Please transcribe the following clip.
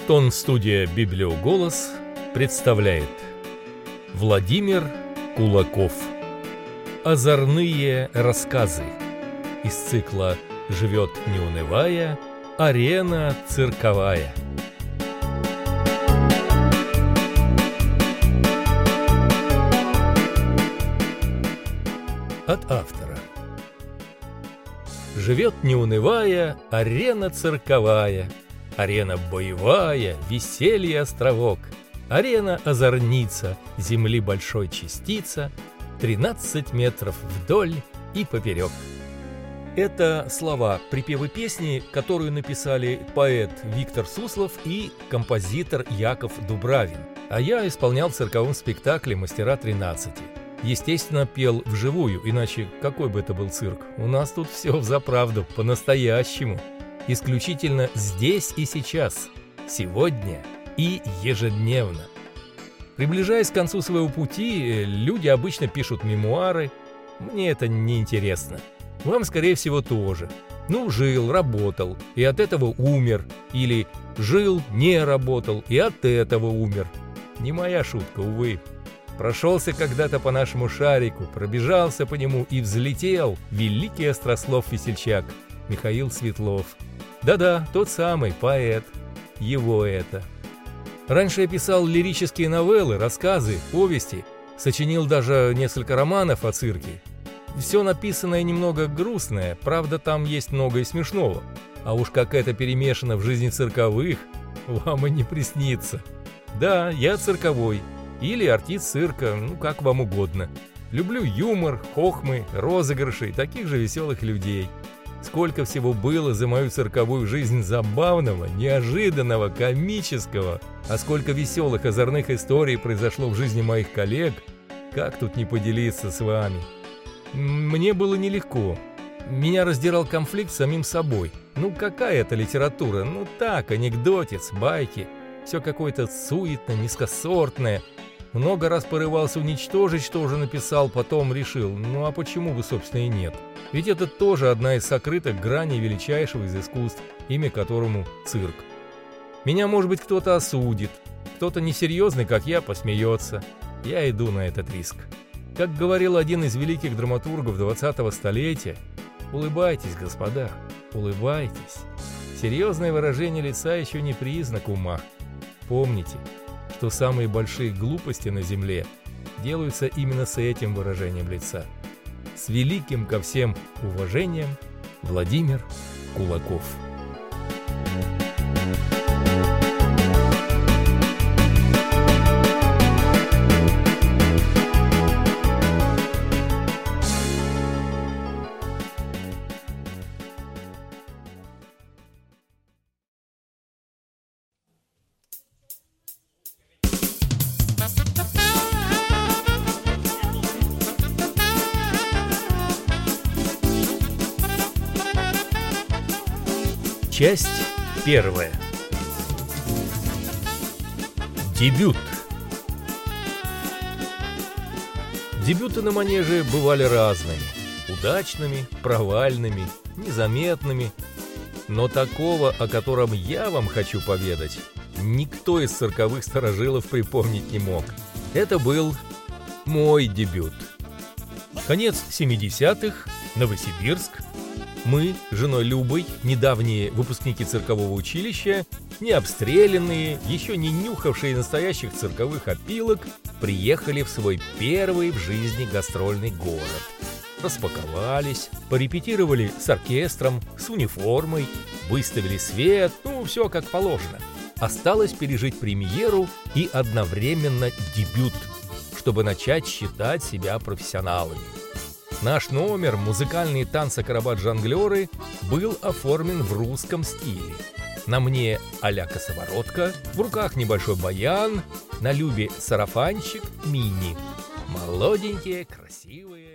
Тон-студия «Библиоголос» представляет Владимир Кулаков. Озорные рассказы из цикла «Живет не унывая. Арена цирковая». От автора. Живет не унывая, арена цирковая, арена боевая, веселье островок, арена озорница, земли большой частица, 13 метров вдоль и поперек. Это слова припевы песни, которую написали поэт Виктор Суслов и композитор Яков Дубравин, а я исполнял в цирковом спектакле «Мастера 13». Естественно, пел вживую, иначе какой бы это был цирк? У нас тут все взаправду, по-настоящему. Исключительно здесь и сейчас, сегодня и ежедневно. Приближаясь к концу своего пути, люди обычно пишут мемуары. Мне это не интересно. Вам, скорее всего, тоже. Жил, работал, и от этого умер. Или жил, не работал, и от этого умер. Не моя шутка, увы. Прошелся когда-то по нашему шарику, пробежался по нему и взлетел великий острослов-весельчак Михаил Светлов. Да-да, тот самый поэт. Его это. Раньше я писал лирические новеллы, рассказы, повести, сочинил даже несколько романов о цирке. Все написанное немного грустное, правда, там есть много и смешного. А уж как это перемешано в жизни цирковых, вам и не приснится. Да, я цирковой. Или артист цирка, как вам угодно. Люблю юмор, хохмы, розыгрыши, таких же веселых людей. Сколько всего было за мою цирковую жизнь забавного, неожиданного, комического, а сколько веселых озорных историй произошло в жизни моих коллег, как тут не поделиться с вами. Мне было нелегко. Меня раздирал конфликт с самим собой. Какая это литература? Так, анекдотец, байки. Все какое-то суетное, низкосортное. Много раз порывался уничтожить, что уже написал, потом решил, а почему бы, собственно, и нет. Ведь это тоже одна из сокрытых граней величайшего из искусств, имя которому цирк. Меня, может быть, кто-то осудит, кто-то несерьезный, как я, посмеется. Я иду на этот риск. Как говорил один из великих драматургов 20-го столетия, улыбайтесь, господа, улыбайтесь. Серьезное выражение лица еще не признак ума. Помните, что самые большие глупости на земле делаются именно с этим выражением лица. С великим ко всем уважением, Владимир Кулаков. Часть первая. Дебют. Дебюты на манеже бывали разными. Удачными, провальными, незаметными. Но такого, о котором я вам хочу поведать, никто из цирковых старожилов припомнить не мог. Это был мой дебют. Конец 70-х, Новосибирск. Мы с женой Любой, недавние выпускники циркового училища, не обстрелянные, еще не нюхавшие настоящих цирковых опилок, приехали в свой первый в жизни гастрольный город. Распаковались, порепетировали с оркестром, с униформой, выставили свет, все как положено. Осталось пережить премьеру и одновременно дебют, чтобы начать считать себя профессионалами. Наш номер «Музыкальные танцы-акробат-жонглеры» был оформлен в русском стиле. На мне а-ля косоворотка, в руках небольшой баян, на Любе сарафанчик мини. Молоденькие, красивые.